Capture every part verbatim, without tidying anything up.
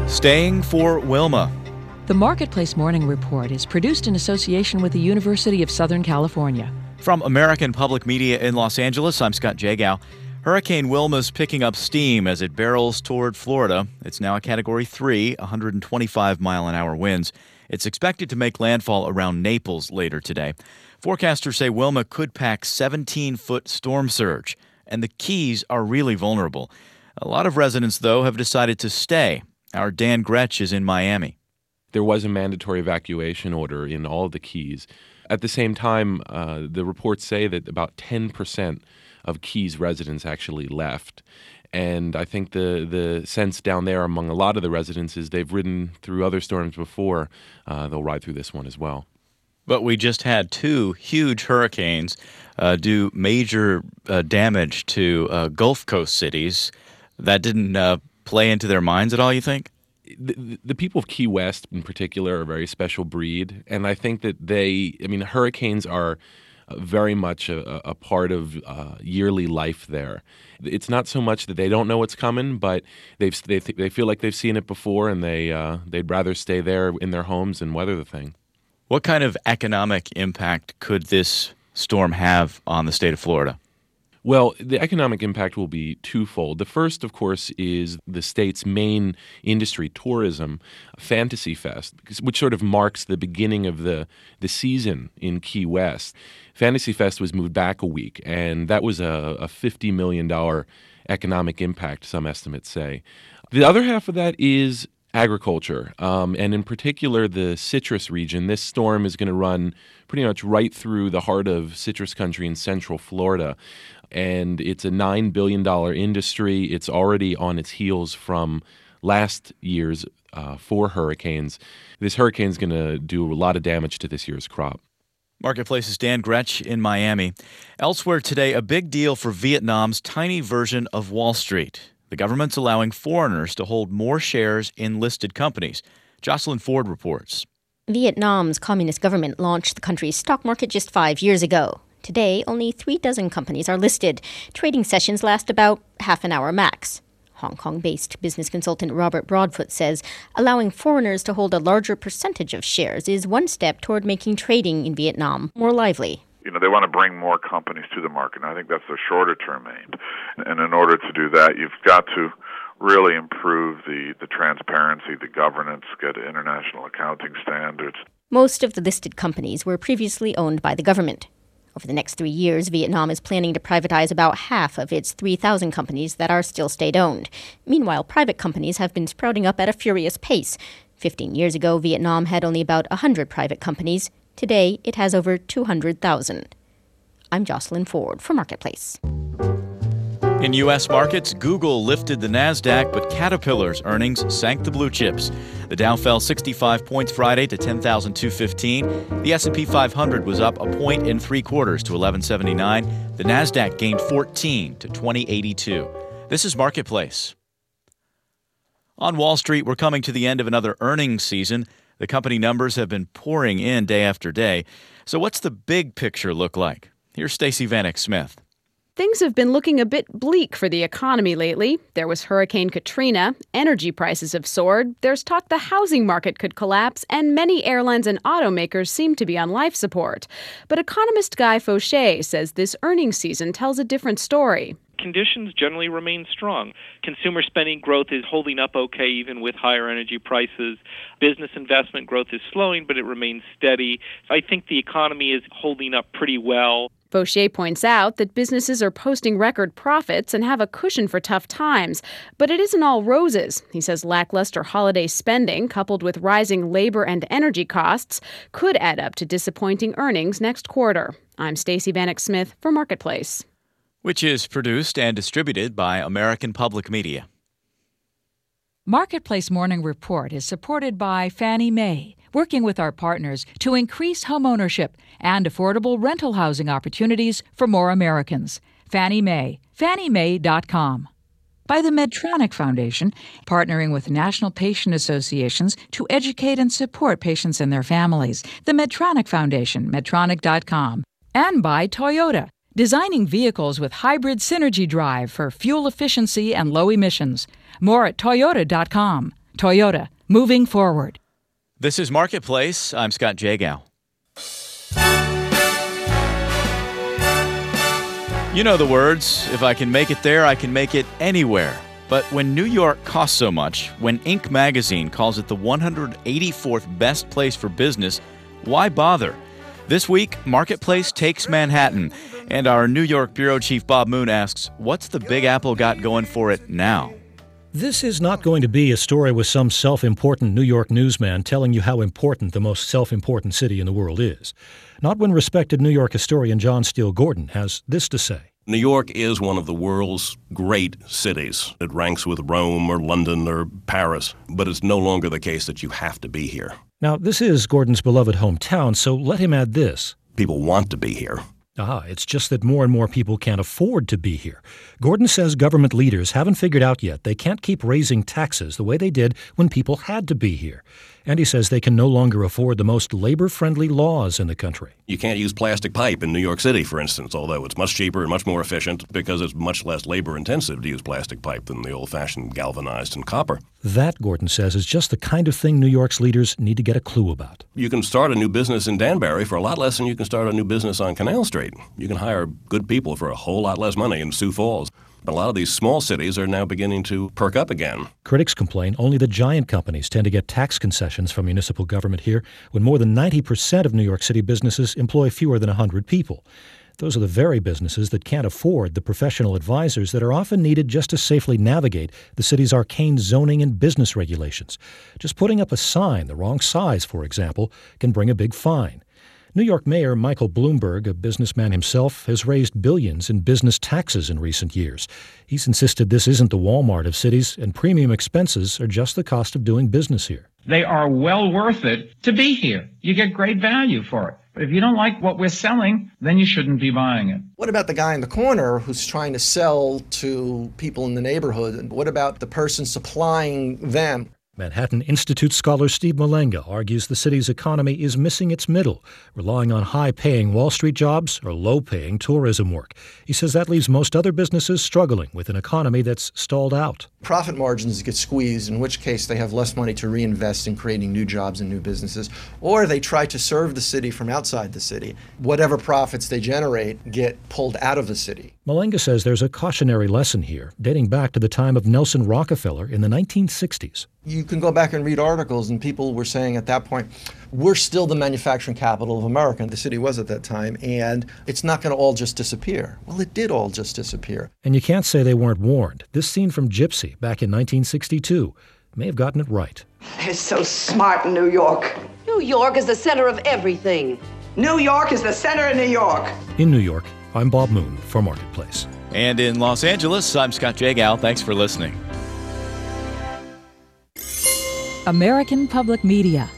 Staying for Wilma. The Marketplace Morning Report is produced in association with the University of Southern California. From American Public Media in Los Angeles, I'm Scott Jagow. Hurricane Wilma's picking up steam as it barrels toward Florida. It's now a Category three, one hundred twenty-five mile an hour winds. It's expected to make landfall around Naples later today. Forecasters say Wilma could pack seventeen-foot storm surge, and the Keys are really vulnerable. A lot of residents, though, have decided to stay. Our Dan Gretsch is in Miami. There was a mandatory evacuation order in all of the Keys. At the same time, uh, the reports say that about ten percent of Keys residents actually left. And I think the, the sense down there among a lot of the residents is they've ridden through other storms before. Uh, they'll ride through this one as well. But we just had two huge hurricanes uh, do major uh, damage to uh, Gulf Coast cities. That didn't uh, play into their minds at all, you think? The, the people of Key West in particular are a very special breed. And I think that they, I mean, hurricanes are very much a, a part of uh, yearly life there. It's not so much that they don't know what's coming, but they've, they th- they feel like they've seen it before, and they uh, they'd rather stay there in their homes and weather the thing. What kind of economic impact could this storm have on the state of Florida? Well, the economic impact will be twofold. The first, of course, is the state's main industry, tourism, Fantasy Fest, which sort of marks the beginning of the, the season in Key West. Fantasy Fest was moved back a week, and that was a, a fifty million dollars economic impact, some estimates say. The other half of that is agriculture, um, and in particular the citrus region. This storm is going to run pretty much right through the heart of citrus country in central Florida. And it's a nine billion dollars industry. It's already on its heels from last year's uh, four hurricanes. This hurricane is going to do a lot of damage to this year's crop. Marketplace's Dan Gretsch in Miami. Elsewhere today, a big deal for Vietnam's tiny version of Wall Street. The government's allowing foreigners to hold more shares in listed companies. Jocelyn Ford reports. Vietnam's communist government launched the country's stock market just five years ago. Today, only three dozen companies are listed. Trading sessions last about half an hour max. Hong Kong-based business consultant Robert Broadfoot says allowing foreigners to hold a larger percentage of shares is one step toward making trading in Vietnam more lively. You know, they want to bring more companies to the market, and I think that's the shorter-term aim. And in order to do that, you've got to really improve the, the transparency, the governance, get international accounting standards. Most of the listed companies were previously owned by the government. Over the next three years, Vietnam is planning to privatize about half of its three thousand companies that are still state-owned. Meanwhile, private companies have been sprouting up at a furious pace. Fifteen years ago, Vietnam had only about one hundred private companies. Today, it has over two hundred thousand. I'm Jocelyn Ford for Marketplace. In U S markets, Google lifted the NASDAQ, but Caterpillar's earnings sank the blue chips. The Dow fell sixty-five points Friday to ten thousand two hundred fifteen. The S and P five hundred was up a point and three quarters to eleven seventy-nine. The NASDAQ gained fourteen to twenty eighty-two. This is Marketplace. On Wall Street, we're coming to the end of another earnings season. The company numbers have been pouring in day after day. So what's the big picture look like? Here's Stacey Vanek Smith. Things have been looking a bit bleak for the economy lately. There was Hurricane Katrina, energy prices have soared, there's talk the housing market could collapse, and many airlines and automakers seem to be on life support. But economist Guy Fauché says this earnings season tells a different story. Conditions generally remain strong. Consumer spending growth is holding up okay even with higher energy prices. Business investment growth is slowing, but it remains steady. I think the economy is holding up pretty well. Fauché points out that businesses are posting record profits and have a cushion for tough times. But it isn't all roses. He says lackluster holiday spending, coupled with rising labor and energy costs, could add up to disappointing earnings next quarter. I'm Stacey Vanek Smith for Marketplace. Which is produced and distributed by American Public Media. Marketplace Morning Report is supported by Fannie Mae, working with our partners to increase homeownership and affordable rental housing opportunities for more Americans. Fannie Mae, fannie mae dot com. By the Medtronic Foundation, partnering with national patient associations to educate and support patients and their families. The Medtronic Foundation, medtronic dot com. And by Toyota, designing vehicles with hybrid synergy drive for fuel efficiency and low emissions. More at toyota dot com. Toyota, moving forward. This is Marketplace. I'm Scott Jagow. You know the words, if I can make it there, I can make it anywhere. But when New York costs so much, when Inc magazine calls it the one hundred eighty-fourth best place for business, why bother? This week, Marketplace takes Manhattan, and our New York bureau chief Bob Moon asks, what's the Big Apple got going for it now? This is not going to be a story with some self-important New York newsman telling you how important the most self-important city in the world is. Not when respected New York historian John Steele Gordon has this to say. New York is one of the world's great cities. It ranks with Rome or London or Paris, but it's no longer the case that you have to be here. Now, this is Gordon's beloved hometown, so let him add this. People want to be here. Ah, it's just that more and more people can't afford to be here. Gordon says government leaders haven't figured out yet they can't keep raising taxes the way they did when people had to be here. And he says they can no longer afford the most labor-friendly laws in the country. You can't use plastic pipe in New York City, for instance, although it's much cheaper and much more efficient because it's much less labor-intensive to use plastic pipe than the old-fashioned galvanized and copper. That, Gordon says, is just the kind of thing New York's leaders need to get a clue about. You can start a new business in Danbury for a lot less than you can start a new business on Canal Street. You can hire good people for a whole lot less money in Sioux Falls. But a lot of these small cities are now beginning to perk up again. Critics complain only the giant companies tend to get tax concessions from municipal government here, when more than ninety percent of New York City businesses employ fewer than one hundred people. Those are the very businesses that can't afford the professional advisors that are often needed just to safely navigate the city's arcane zoning and business regulations. Just putting up a sign the wrong size, for example, can bring a big fine. New York Mayor Michael Bloomberg, a businessman himself, has raised billions in business taxes in recent years. He's insisted this isn't the Walmart of cities, and premium expenses are just the cost of doing business here. They are well worth it to be here. You get great value for it. But if you don't like what we're selling, then you shouldn't be buying it. What about the guy in the corner who's trying to sell to people in the neighborhood? And what about the person supplying them? Manhattan Institute scholar Steve Malenga argues the city's economy is missing its middle, relying on high-paying Wall Street jobs or low-paying tourism work. He says that leaves most other businesses struggling with an economy that's stalled out. Profit margins get squeezed, in which case they have less money to reinvest in creating new jobs and new businesses, or they try to serve the city from outside the city. Whatever profits they generate get pulled out of the city. Malenga says there's a cautionary lesson here, dating back to the time of Nelson Rockefeller in the nineteen sixties. You can go back and read articles, and people were saying at that point, we're still the manufacturing capital of America, and the city was at that time, and it's not going to all just disappear. Well, it did all just disappear. And you can't say they weren't warned. This scene from Gypsy back in nineteen sixty-two may have gotten it right. They're so smart in New York. New York is the center of everything. New York is the center of New York. In New York, I'm Bob Moon for Marketplace. And in Los Angeles, I'm Scott Jagow. Thanks for listening. American Public Media.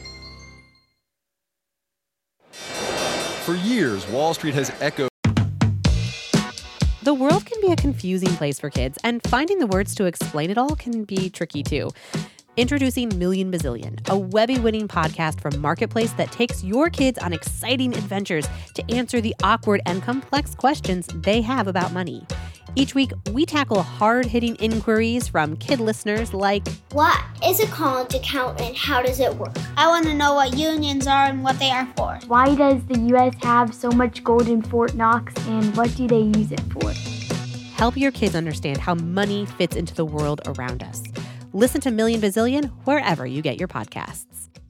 For years, Wall Street has echoed. The world can be a confusing place for kids, and finding the words to explain it all can be tricky too. Introducing Million Bazillion, a Webby-winning podcast from Marketplace that takes your kids on exciting adventures to answer the awkward and complex questions they have about money. Each week, we tackle hard-hitting inquiries from kid listeners like, what is a college account and how does it work? I want to know what unions are and what they are for. Why does the U S have so much gold in Fort Knox and what do they use it for? Help your kids understand how money fits into the world around us. Listen to Million Bazillion wherever you get your podcasts.